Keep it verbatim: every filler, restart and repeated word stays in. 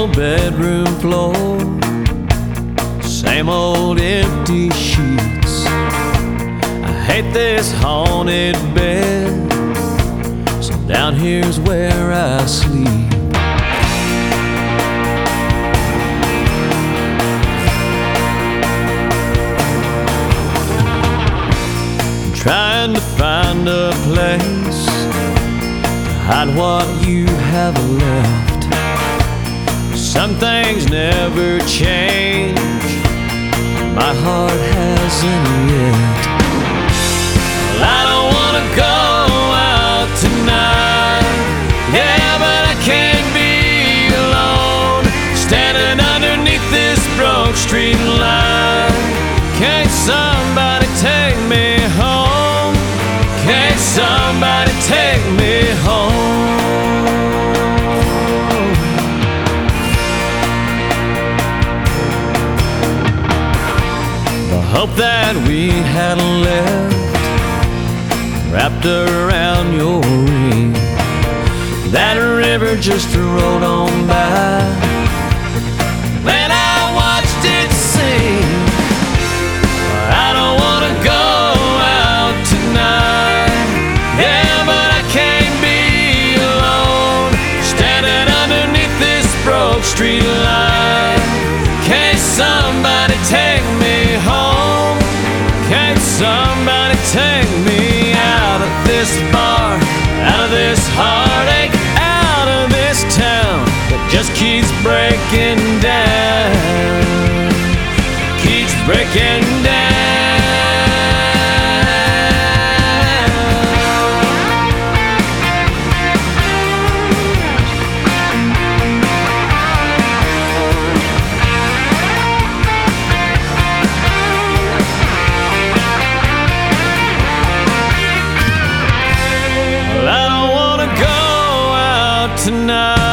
old bedroom floor, same old empty sheets. I hate this haunted bed, so down here's where I sleep. Trying to find a place to hide what you have left. Some things never change, my heart hasn't yet. Well, I don't wanna go out tonight, yeah, but I can't be alone, standing underneath this broke street light. Can't somebody take me home? Can't somebody take me home? The hope that we had left wrapped around your ring, that river just rolled on by when I watched it sing. I don't wanna go out tonight, yeah, but I can't be alone, standing underneath this broke street light. Can't somebody take me home? Can't somebody take me out of this bar, out of this heartache, out of this town that just keeps breaking down, keeps breaking down. Well, I don't wanna go out tonight,